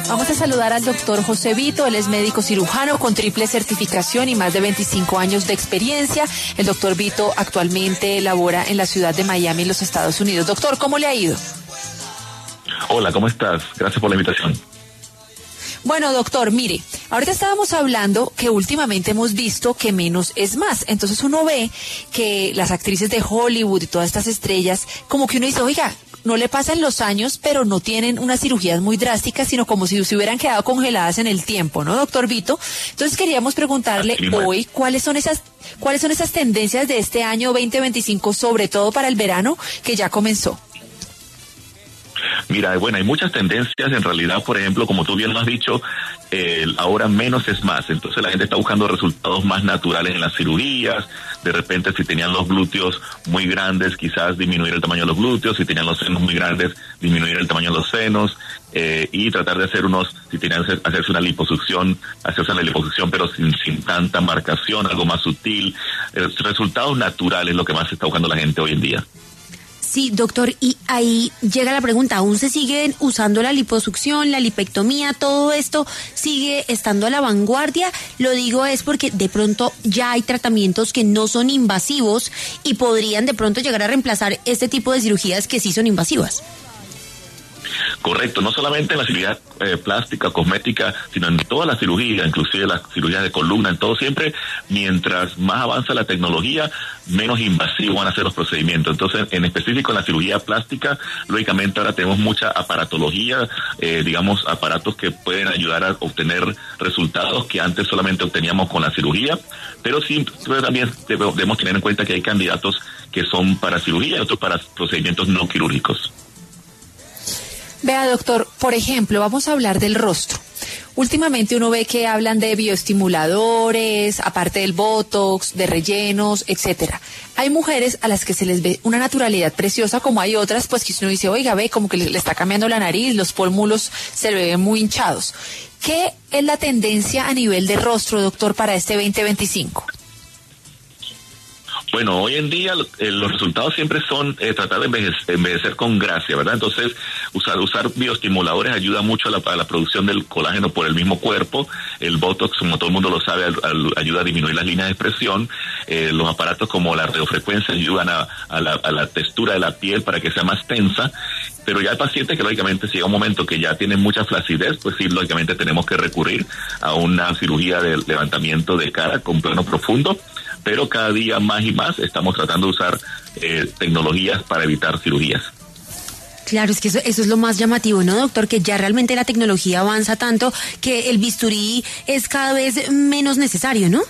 Vamos a saludar al doctor José Vito. Él es médico cirujano con triple certificación y más de 25 años de experiencia. El doctor Vito actualmente labora en la ciudad de Miami, en los Estados Unidos. Doctor, ¿cómo le ha ido? Hola, ¿cómo estás? Gracias por la invitación. Bueno, doctor, mire, ahorita estábamos hablando que últimamente hemos visto que menos es más. Entonces uno ve que las actrices de Hollywood y todas estas estrellas, como que uno dice, oiga, no le pasan los años, pero no tienen unas cirugías muy drásticas, sino como si se hubieran quedado congeladas en el tiempo, ¿no, doctor Vito? Entonces queríamos preguntarle hoy cuáles son esas tendencias de este año 2025, sobre todo para el verano que ya comenzó. Mira, bueno, hay muchas tendencias en realidad. Por ejemplo, como tú bien lo has dicho, ahora menos es más. Entonces la gente está buscando resultados más naturales en las cirugías. De repente, si tenían los glúteos muy grandes, quizás disminuir el tamaño de los glúteos. Si tenían los senos muy grandes, disminuir el tamaño de los senos. Y tratar de hacer si tenían hacerse una liposucción, pero sin tanta marcación, algo más sutil. Resultados naturales es lo que más está buscando la gente hoy en día. Sí, doctor, y ahí llega la pregunta, ¿aún se siguen usando la liposucción, la lipectomía, todo esto sigue estando a la vanguardia? Lo digo es porque de pronto ya hay tratamientos que no son invasivos y podrían de pronto llegar a reemplazar este tipo de cirugías que sí son invasivas. Correcto, no solamente en la cirugía plástica, cosmética, sino en toda la cirugía, inclusive las cirugías de columna, en todo siempre, mientras más avanza la tecnología, menos invasivos van a ser los procedimientos. Entonces, en específico en la cirugía plástica, lógicamente ahora tenemos mucha aparatología, aparatos que pueden ayudar a obtener resultados que antes solamente obteníamos con la cirugía, pero también debemos tener en cuenta que hay candidatos que son para cirugía y otros para procedimientos no quirúrgicos. Vea, doctor, por ejemplo, vamos a hablar del rostro. Últimamente uno ve que hablan de bioestimuladores, aparte del botox, de rellenos, etcétera. Hay mujeres a las que se les ve una naturalidad preciosa, como hay otras, pues que uno dice, oiga, ve como que le está cambiando la nariz, los pómulos se le ven muy hinchados. ¿Qué es la tendencia a nivel de rostro, doctor, para este 2025? Bueno, hoy en día los resultados siempre son tratar de envejecer con gracia, ¿verdad? Entonces, usar bioestimuladores ayuda mucho a la producción del colágeno por el mismo cuerpo. El Botox, como todo el mundo lo sabe, ayuda a disminuir las líneas de expresión. Los aparatos como la radiofrecuencia ayudan a la textura de la piel para que sea más tensa. Pero ya hay pacientes que lógicamente si llega un momento que ya tienen mucha flacidez, pues sí, lógicamente tenemos que recurrir a una cirugía de levantamiento de cara con plano profundo. Pero cada día más y más estamos tratando de usar tecnologías para evitar cirugías. Claro, es que eso es lo más llamativo, ¿no, doctor? Que ya realmente la tecnología avanza tanto que el bisturí es cada vez menos necesario, ¿no?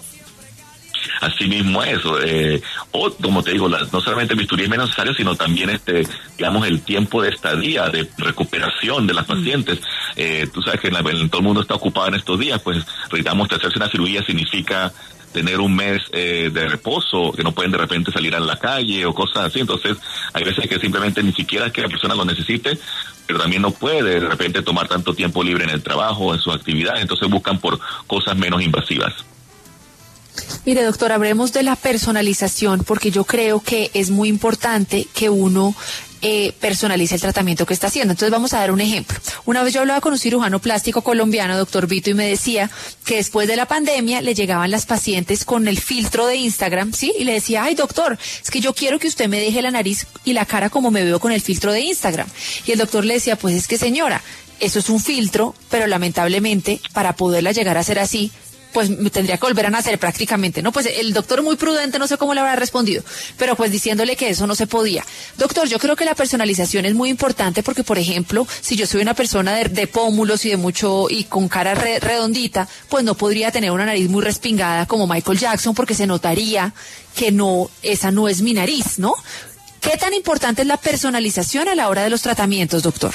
Así mismo eso, o como te digo, no solamente el bisturí es menos necesario, sino también el tiempo de estadía, de recuperación de las pacientes. Tú sabes que todo el mundo está ocupado en estos días, pues necesitamos hacerse una cirugía significa tener un mes de reposo, que no pueden de repente salir a la calle o cosas así. Entonces hay veces que simplemente ni siquiera es que la persona lo necesite, pero también no puede de repente tomar tanto tiempo libre en el trabajo, en sus actividades, entonces buscan por cosas menos invasivas. Mire, doctor, hablemos de la personalización, porque yo creo que es muy importante que uno personalice el tratamiento que está haciendo. Entonces vamos a dar un ejemplo. Una vez yo hablaba con un cirujano plástico colombiano, doctor Vito, y me decía que después de la pandemia le llegaban las pacientes con el filtro de Instagram, ¿sí? Y le decía, ay, doctor, es que yo quiero que usted me deje la nariz y la cara como me veo con el filtro de Instagram. Y el doctor le decía, pues es que señora, eso es un filtro, pero lamentablemente para poderla llegar a ser así, pues me tendría que volver a nacer prácticamente, ¿no? Pues el doctor muy prudente, no sé cómo le habrá respondido, pero pues diciéndole que eso no se podía. Doctor, yo creo que la personalización es muy importante porque, por ejemplo, si yo soy una persona de pómulos y con cara redondita, pues no podría tener una nariz muy respingada como Michael Jackson porque se notaría que esa no es mi nariz, ¿no? ¿Qué tan importante es la personalización a la hora de los tratamientos, doctor?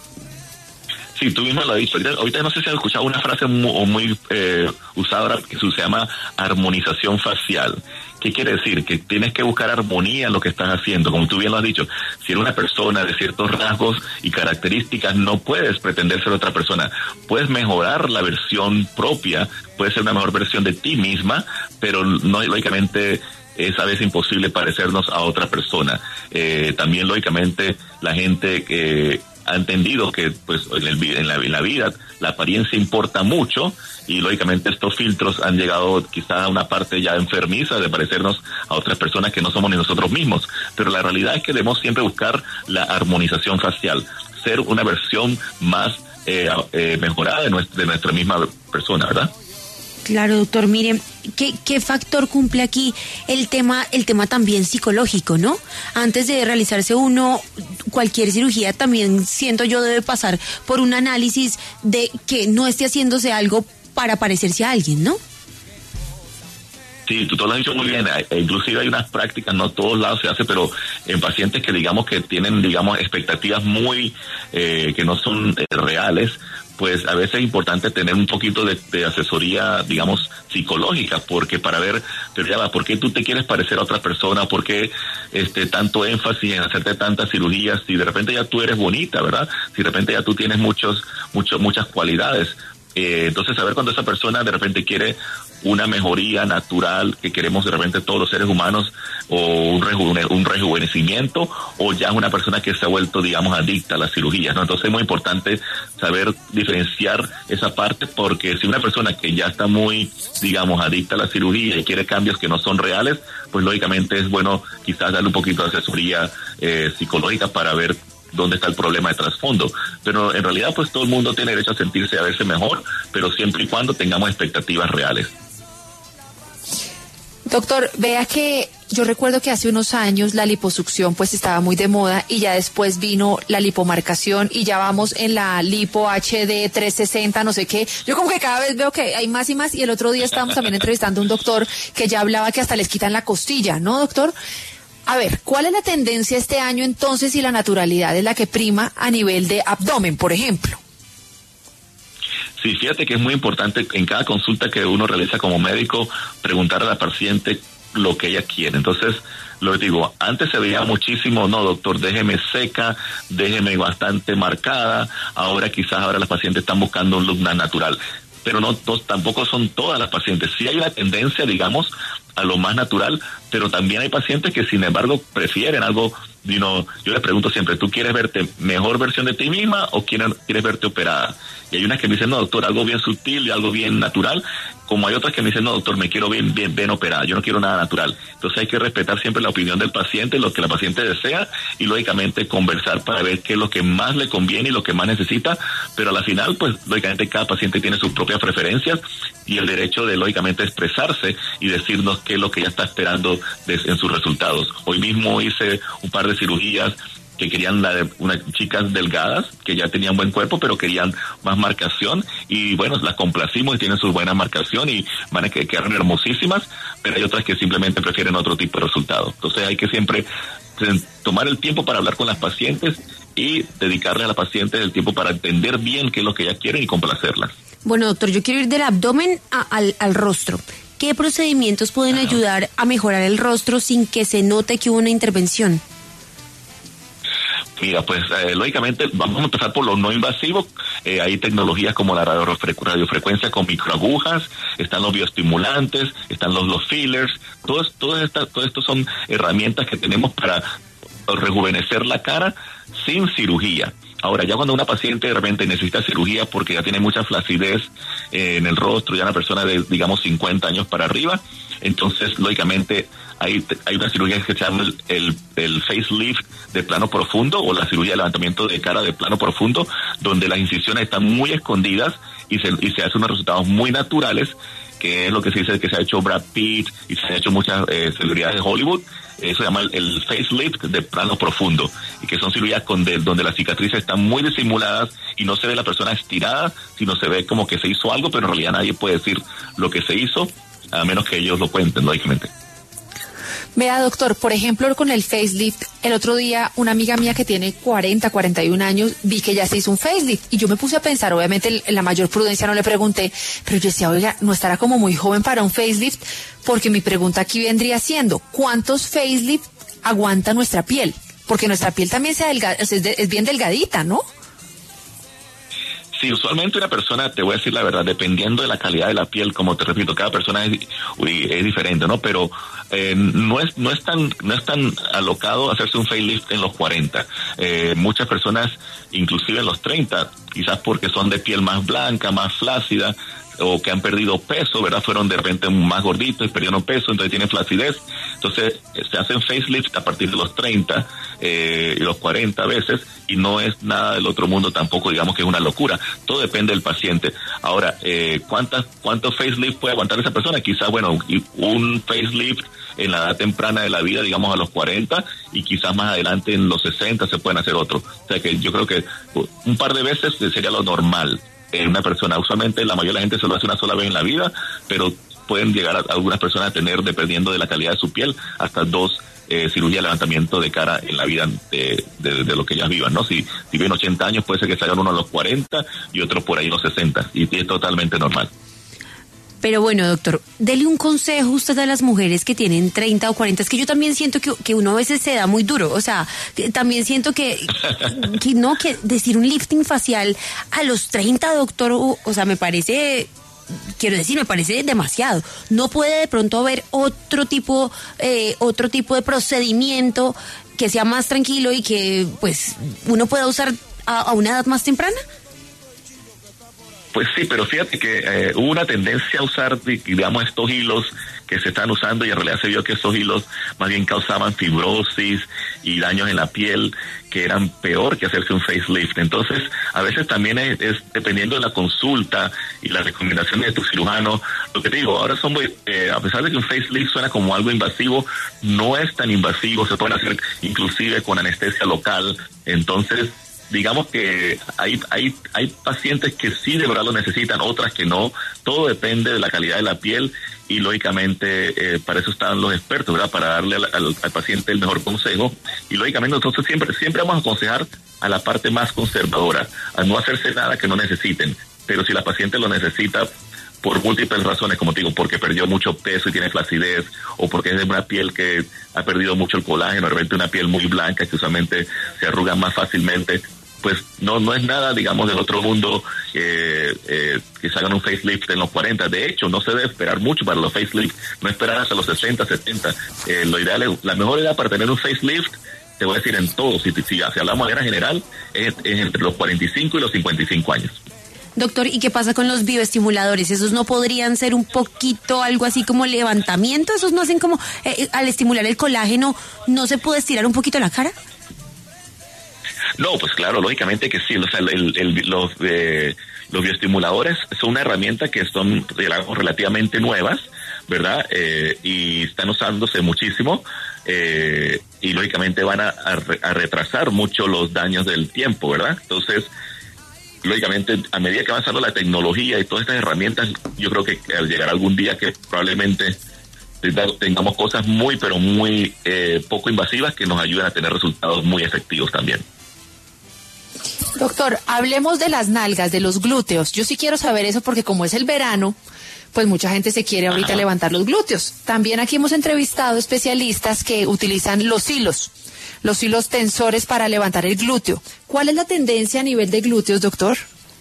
Sí, tú mismo lo has dicho. Ahorita no sé si has escuchado una frase muy usada ahora que se llama armonización facial. ¿Qué quiere decir? Que tienes que buscar armonía en lo que estás haciendo. Como tú bien lo has dicho, si eres una persona de ciertos rasgos y características, no puedes pretender ser otra persona. Puedes mejorar la versión propia, puedes ser una mejor versión de ti misma, pero no, lógicamente, es a veces imposible parecernos a otra persona. También, lógicamente, la gente ha entendido que pues en la vida la apariencia importa mucho, y lógicamente estos filtros han llegado quizá a una parte ya enfermiza de parecernos a otras personas que no somos ni nosotros mismos, pero la realidad es que debemos siempre buscar la armonización facial, ser una versión más mejorada de nuestra misma persona, ¿verdad? Claro, doctor, mire, ¿qué factor cumple aquí el tema también psicológico, ¿no? Antes de realizarse cualquier cirugía, también siento yo debe pasar por un análisis de que no esté haciéndose algo para parecerse a alguien, ¿no? Sí, tú lo has dicho muy bien. Inclusive hay unas prácticas, no todos lados se hace, pero en pacientes que que tienen expectativas muy que no son reales, pues a veces es importante tener un poquito de asesoría, psicológica, porque para ver, pero ya va, ¿por qué tú te quieres parecer a otra persona? ¿Por qué tanto énfasis en hacerte tantas cirugías? Si de repente ya tú eres bonita, ¿verdad? Si de repente ya tú tienes muchas cualidades. Entonces, saber cuando esa persona de repente quiere una mejoría natural que queremos de repente todos los seres humanos, o un rejuvenecimiento, o ya es una persona que se ha vuelto, adicta a las cirugías, ¿no? Entonces es muy importante saber diferenciar esa parte, porque si una persona que ya está muy, adicta a la cirugía y quiere cambios que no son reales, pues lógicamente es bueno quizás darle un poquito de asesoría psicológica para ver dónde está el problema de trasfondo. Pero en realidad pues todo el mundo tiene derecho a sentirse, a verse mejor, pero siempre y cuando tengamos expectativas reales. Doctor, vea que yo recuerdo que hace unos años la liposucción pues estaba muy de moda, y ya después vino la lipomarcación, y ya vamos en la lipo HD 360, no sé qué. Yo como que cada vez veo que hay más y más, y el otro día estábamos también entrevistando a un doctor que ya hablaba que hasta les quitan la costilla, ¿no, doctor? A ver, ¿cuál es la tendencia este año entonces, si la naturalidad es la que prima a nivel de abdomen, por ejemplo? Sí, fíjate que es muy importante en cada consulta que uno realiza como médico preguntar a la paciente lo que ella quiere. Entonces, lo digo, antes se veía muchísimo, no, doctor, déjeme seca, déjeme bastante marcada. Ahora las pacientes están buscando un look más natural, pero tampoco son todas las pacientes. Sí hay una tendencia, a lo más natural, pero también hay pacientes que sin embargo prefieren algo. Yo les pregunto siempre, ¿tú quieres verte mejor versión de ti misma o quieres verte operada? Y hay unas que me dicen, no, doctor, algo bien sutil y algo bien natural, como hay otras que me dicen, no, doctor, me quiero bien operada, yo no quiero nada natural. Entonces hay que respetar siempre la opinión del paciente, lo que la paciente desea, y lógicamente conversar para ver qué es lo que más le conviene y lo que más necesita, pero a la final, pues lógicamente cada paciente tiene sus propias preferencias y el derecho de lógicamente expresarse y decirnos qué es lo que ella está esperando en sus resultados. Hoy mismo hice un par de cirugías que querían unas chicas delgadas que ya tenían buen cuerpo pero querían más marcación, y bueno, las complacimos y tienen su buena marcación y van a quedar hermosísimas, pero hay otras que simplemente prefieren otro tipo de resultado. Entonces hay que siempre tomar el tiempo para hablar con las pacientes y dedicarle a las pacientes el tiempo para entender bien qué es lo que ellas quieren y complacerlas. Bueno, doctor, yo quiero ir del abdomen al rostro. ¿Qué procedimientos pueden ayudar a mejorar el rostro sin que se note que hubo una intervención? Mira, pues lógicamente vamos a empezar por lo no invasivo. Hay tecnologías como la radiofrecuencia con microagujas, están los bioestimulantes, están los fillers. Todos estos son herramientas que tenemos para rejuvenecer la cara sin cirugía. Ahora, ya cuando una paciente de repente necesita cirugía porque ya tiene mucha flacidez en el rostro, ya una persona de 50 años para arriba, entonces lógicamente hay una cirugía que se llama el facelift de plano profundo, o la cirugía de levantamiento de cara de plano profundo, donde las incisiones están muy escondidas y se hacen unos resultados muy naturales, que es lo que se dice que se ha hecho Brad Pitt y se han hecho muchas celebridades de Hollywood. Eso se llama el facelift de plano profundo, y que son cirugías donde las cicatrices están muy disimuladas y no se ve la persona estirada, sino se ve como que se hizo algo, pero en realidad nadie puede decir lo que se hizo, a menos que ellos lo cuenten, lógicamente. Vea, doctor, por ejemplo, con el facelift, el otro día una amiga mía que tiene 41 años, vi que ya se hizo un facelift, y yo me puse a pensar, obviamente en la mayor prudencia no le pregunté, pero yo decía, oiga, ¿no estará como muy joven para un facelift? Porque mi pregunta aquí vendría siendo, ¿cuántos facelift aguanta nuestra piel? Porque nuestra piel también es bien delgadita, ¿no? Sí, usualmente una persona, te voy a decir la verdad, dependiendo de la calidad de la piel, como te repito, cada persona es diferente, ¿no? Pero no es tan alocado hacerse un facelift en los 40. Muchas personas, inclusive en los 30, quizás porque son de piel más blanca, más flácida, o que han perdido peso, ¿verdad? Fueron de repente más gorditos y perdieron peso, entonces tienen flacidez. Entonces se hacen facelift a partir de los 30 y los 40 veces, y no es nada del otro mundo tampoco, digamos que es una locura. Todo depende del paciente. Ahora, ¿cuántos facelift puede aguantar esa persona? Quizás, bueno, un facelift en la edad temprana de la vida, digamos a los 40, y quizás más adelante en los 60 se pueden hacer otro. O sea que yo creo que un par de veces sería lo normal. Una persona, usualmente la mayoría de la gente se lo hace una sola vez en la vida, pero pueden llegar a algunas personas a tener, dependiendo de la calidad de su piel, hasta 2 cirugías de levantamiento de cara en la vida de lo que ellas vivan, ¿no? Si viven 80 años, puede ser que se hagan uno a los 40 y otro por ahí a los 60, y es totalmente normal. Pero bueno, doctor, dele un consejo usted a las mujeres que tienen 30 o 40. Es que yo también siento que uno a veces se da muy duro. O sea, también siento que decir un lifting facial a los 30, doctor, o sea, me parece demasiado. No puede de pronto haber otro tipo de procedimiento que sea más tranquilo y que pues uno pueda usar a una edad más temprana. Pues sí, pero fíjate que hubo una tendencia a usar, digamos, estos hilos que se están usando, y en realidad se vio que estos hilos más bien causaban fibrosis y daños en la piel que eran peor que hacerse un facelift. Entonces, a veces también es dependiendo de la consulta y las recomendaciones de tu cirujano. Lo que te digo, ahora son a pesar de que un facelift suena como algo invasivo, no es tan invasivo, se pueden hacer inclusive con anestesia local. Entonces, digamos que hay pacientes que sí de verdad lo necesitan, otras que no. Todo depende de la calidad de la piel, y lógicamente para eso están los expertos, ¿verdad? Para darle al paciente el mejor consejo. Y lógicamente nosotros siempre vamos a aconsejar a la parte más conservadora, a no hacerse nada que no necesiten. Pero si la paciente lo necesita por múltiples razones, como te digo, porque perdió mucho peso y tiene flacidez, o porque es de una piel que ha perdido mucho el colágeno, de repente una piel muy blanca que usualmente se arruga más fácilmente, pues no es nada, digamos, del otro mundo que se hagan un facelift en los 40. De hecho, no se debe esperar mucho para los facelift, no esperar hasta los 60, 70. Lo ideal, la mejor edad para tener un facelift, te voy a decir en todo, si hablamos de manera general, es entre los 45 y los 55 años. Doctor, ¿y qué pasa con los bioestimuladores? ¿Esos no podrían ser un poquito algo así como levantamiento? ¿Esos no hacen como, al estimular el colágeno, no se puede estirar un poquito la cara? No, pues claro, lógicamente que sí. O sea, los bioestimuladores son una herramienta que son, digamos, relativamente nuevas, ¿verdad? Y están usándose muchísimo, y lógicamente van a retrasar mucho los daños del tiempo, ¿verdad? Entonces, lógicamente, a medida que va avanzando la tecnología y todas estas herramientas, yo creo que al llegar algún día que probablemente tengamos cosas muy, pero muy poco invasivas que nos ayuden a tener resultados muy efectivos también. Doctor, hablemos de las nalgas, de los glúteos. Yo sí quiero saber eso porque como es el verano, pues mucha gente se quiere ahorita levantar los glúteos. También aquí hemos entrevistado especialistas que utilizan los hilos tensores para levantar el glúteo. ¿Cuál es la tendencia a nivel de glúteos, doctor?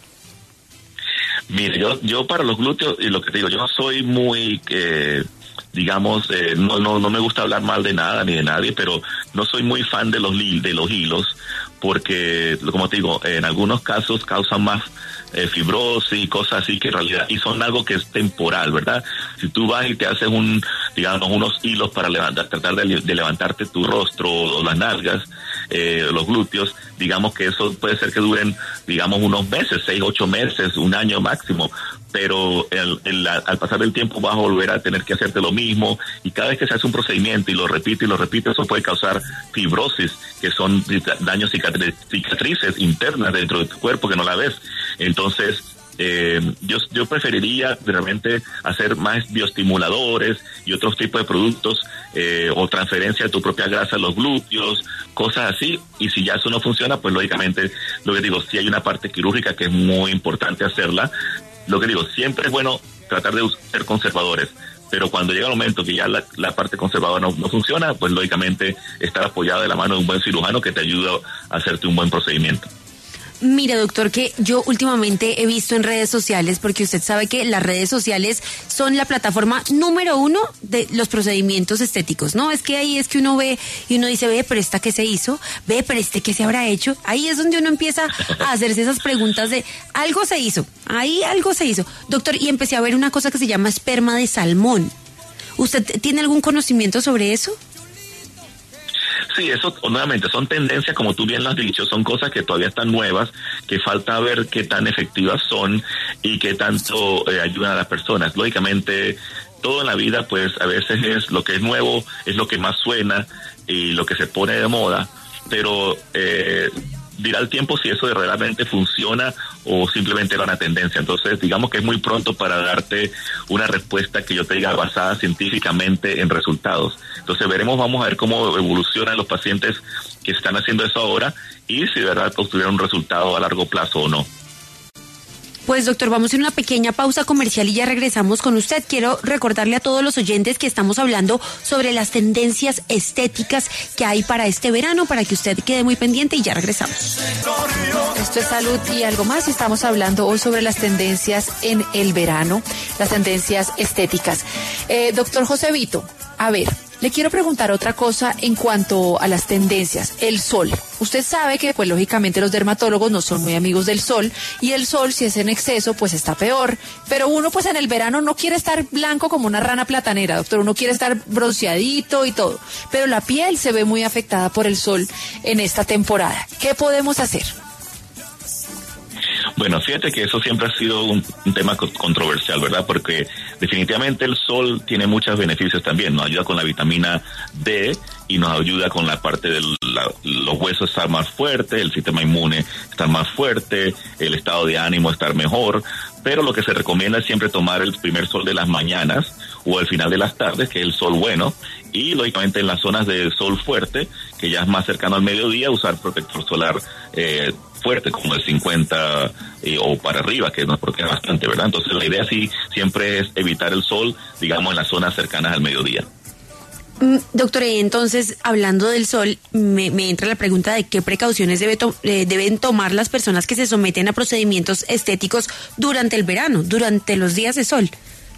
Mire, yo para los glúteos, y lo que te digo, yo no soy muy, digamos, no me gusta hablar mal de nada ni de nadie, pero no soy muy fan de los hilos, porque, como te digo, en algunos casos causan más fibrosis y cosas así, que en realidad, y son algo que es temporal, ¿verdad? Si tú vas y te haces unos hilos para tratar de levantarte tu rostro o las nalgas, los glúteos, digamos que eso puede ser que duren, digamos, unos meses, 6, 8 meses, un año máximo, pero al pasar del tiempo vas a volver a tener que hacerte lo mismo, y cada vez que se hace un procedimiento y lo repite, eso puede causar fibrosis, que son daños cicatrices internas dentro de tu cuerpo que no la ves. Entonces, yo preferiría realmente hacer más bioestimuladores y otros tipos de productos, o transferencia de tu propia grasa a los glúteos, cosas así. Y si ya eso no funciona, pues lógicamente, lo que digo, si hay una parte quirúrgica que es muy importante hacerla. Lo que digo, siempre es bueno tratar de ser conservadores, pero cuando llega el momento que ya la parte conservadora no funciona, pues lógicamente estar apoyado de la mano de un buen cirujano que te ayuda a hacerte un buen procedimiento. Mire, doctor, que yo últimamente he visto en redes sociales, porque usted sabe que las redes sociales son la plataforma número 1 de los procedimientos estéticos, ¿no? Es que ahí es que uno ve y uno dice, ve, pero esta qué se hizo, ve, pero qué se habrá hecho. Ahí es donde uno empieza a hacerse esas preguntas de algo se hizo, ahí algo se hizo. Doctor, y empecé a ver una cosa que se llama esperma de salmón. ¿Usted tiene algún conocimiento sobre eso? Sí, eso nuevamente son tendencias, como tú bien lo has dicho, son cosas que todavía están nuevas, que falta ver qué tan efectivas son y qué tanto ayudan a las personas. Lógicamente, todo en la vida, pues a veces es lo que es nuevo, es lo que más suena y lo que se pone de moda, pero dirá el tiempo si eso realmente funciona o simplemente era una tendencia. Entonces, digamos que es muy pronto para darte una respuesta que yo te diga basada científicamente en resultados. Entonces vamos a ver cómo evolucionan los pacientes que están haciendo eso ahora y si de verdad obtuvieron un resultado a largo plazo o no. Pues doctor, vamos a una pequeña pausa comercial y ya regresamos con usted. Quiero recordarle a todos los oyentes que estamos hablando sobre las tendencias estéticas que hay para este verano, para que usted quede muy pendiente y ya regresamos. Esto es Salud y algo más. Estamos hablando hoy sobre las tendencias en el verano, las tendencias estéticas. Doctor José Vito, a ver, le quiero preguntar otra cosa en cuanto a las tendencias. El sol. Usted sabe que, pues lógicamente los dermatólogos no son muy amigos del sol y el sol, si es en exceso, pues está peor. Pero uno, pues en el verano no quiere estar blanco como una rana platanera, doctor. Uno quiere estar bronceadito y todo. Pero la piel se ve muy afectada por el sol en esta temporada. ¿Qué podemos hacer? Bueno, fíjate que eso siempre ha sido un tema controversial, ¿verdad? Porque definitivamente el sol tiene muchos beneficios también. Nos ayuda con la vitamina D y nos ayuda con la parte de los huesos estar más fuertes, el sistema inmune estar más fuerte, el estado de ánimo estar mejor. Pero lo que se recomienda es siempre tomar el primer sol de las mañanas o al final de las tardes, que es el sol bueno, y lógicamente en las zonas de sol fuerte, que ya es más cercano al mediodía, usar protector solar fuerte, como el 50 o para arriba, que nos protege bastante, ¿verdad? Entonces la idea sí siempre es evitar el sol, digamos, en las zonas cercanas al mediodía. Doctor, entonces, hablando del sol, me entra la pregunta de qué precauciones deben tomar las personas que se someten a procedimientos estéticos durante el verano, durante los días de sol.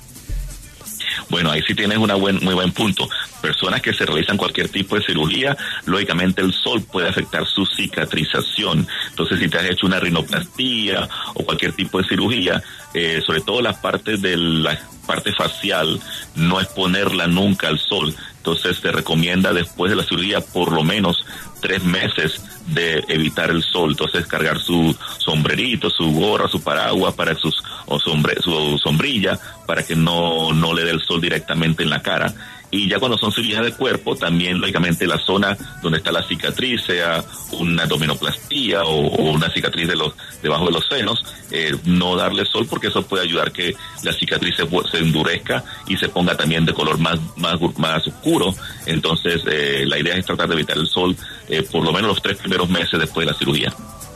Bueno, ahí sí tienes muy buen punto. Personas que se realizan cualquier tipo de cirugía, lógicamente el sol puede afectar su cicatrización. Entonces, si te has hecho una rinoplastía o cualquier tipo de cirugía, sobre todo la parte facial, no exponerla nunca al sol. Entonces, se recomienda después de la cirugía por lo menos 3 meses de evitar el sol. Entonces, cargar su sombrerito, su gorra, su paraguas para su sombrilla, para que no le dé el sol directamente en la cara. Y ya cuando son cirugías de cuerpo, también lógicamente la zona donde está la cicatriz, sea una abdominoplastía o una cicatriz debajo de los senos, no darle sol porque eso puede ayudar que la cicatriz se endurezca y se ponga también de color más oscuro. Entonces la idea es tratar de evitar el sol por lo menos los 3 primeros meses después de la cirugía.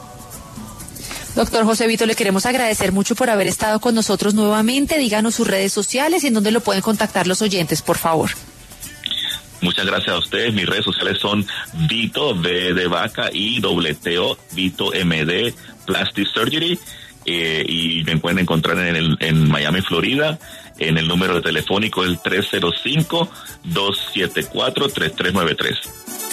Doctor José Vito, le queremos agradecer mucho por haber estado con nosotros nuevamente. Díganos sus redes sociales y en dónde lo pueden contactar los oyentes, por favor. Muchas gracias a ustedes. Mis redes sociales son Vito, V de vaca, y T-O, Vito MD Plastic Surgery. Y me pueden encontrar en Miami, Florida. En el número de telefónico el 305-274-3393.